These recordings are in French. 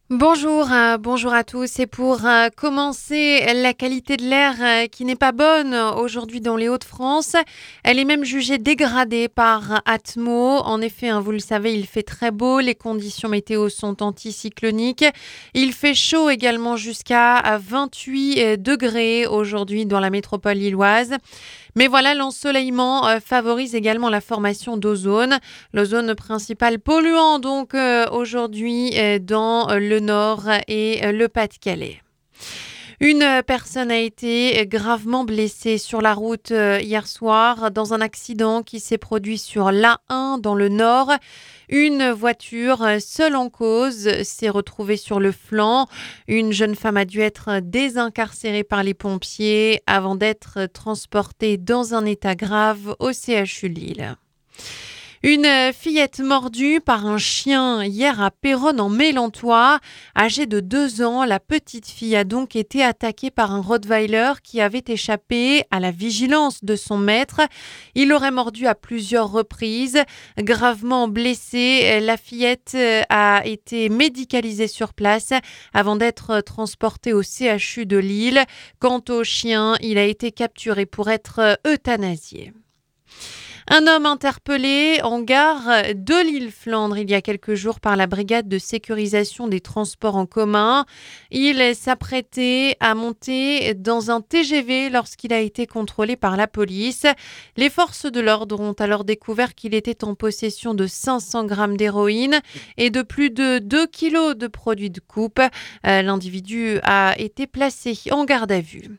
Bonjour à tous. Et pour commencer, la qualité de l'air qui n'est pas bonne aujourd'hui dans les Hauts-de-France, elle est même jugée dégradée par Atmo. En effet, vous le savez, il fait très beau, les conditions météo sont anticycloniques. Il fait chaud également jusqu'à 28 degrés aujourd'hui dans la métropole lilloise. Mais voilà, l'ensoleillement favorise également la formation d'ozone. L'ozone principal polluant donc aujourd'hui dans le Nord et le Pas-de-Calais. Une personne a été gravement blessée sur la route hier soir dans un accident qui s'est produit sur l'A1 dans le Nord. Une voiture seule en cause s'est retrouvée sur le flanc. Une jeune femme a dû être désincarcérée par les pompiers avant d'être transportée dans un état grave au CHU de Lille. Une fillette mordue par un chien hier à Péronne en Mélantois. Âgée de 2 ans, la petite fille a donc été attaquée par un Rottweiler qui avait échappé à la vigilance de son maître. Il l'aurait mordu à plusieurs reprises. Gravement blessée, la fillette a été médicalisée sur place avant d'être transportée au CHU de Lille. Quant au chien, il a été capturé pour être euthanasié. Un homme interpellé en gare de Lille-Flandre il y a quelques jours par la brigade de sécurisation des transports en commun. Il s'apprêtait à monter dans un TGV lorsqu'il a été contrôlé par la police. Les forces de l'ordre ont alors découvert qu'il était en possession de 500 grammes d'héroïne et de plus de 2 kilos de produits de coupe. L'individu a été placé en garde à vue.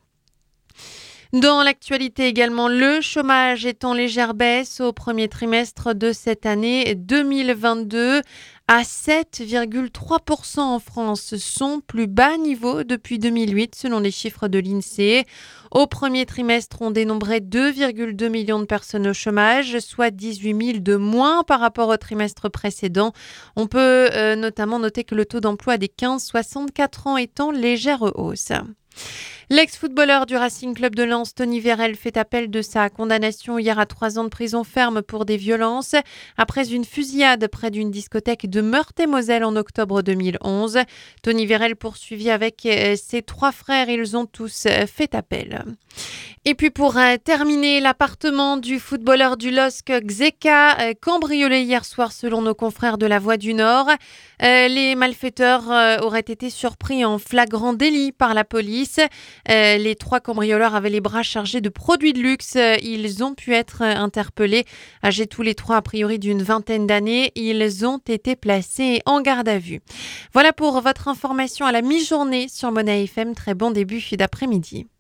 Dans l'actualité également, le chômage est en légère baisse au premier trimestre de cette année 2022 à 7,3% en France, son plus bas niveau depuis 2008 selon les chiffres de l'INSEE. Au premier trimestre, on dénombrait 2,2 millions de personnes au chômage, soit 18 000 de moins par rapport au trimestre précédent. On peut notamment noter que le taux d'emploi des 15-64 ans est en légère hausse. L'ex-footballeur du Racing Club de Lens, Tony Vérel, fait appel de sa condamnation hier à 3 ans de prison ferme pour des violences après une fusillade près d'une discothèque de Meurthe-et-Moselle en octobre 2011. Tony Vérel poursuivi avec ses 3 frères, ils ont tous fait appel. Et puis pour terminer, l'appartement du footballeur du LOSC Xeka cambriolé hier soir selon nos confrères de La Voix du Nord. Les malfaiteurs auraient été surpris en flagrant délit par la police. Les 3 cambrioleurs avaient les bras chargés de produits de luxe. Ils ont pu être interpellés. Âgés tous les 3 a priori d'une vingtaine d'années, ils ont été placés en garde à vue. Voilà pour votre information à la mi-journée sur Mona FM. Très bon début d'après-midi.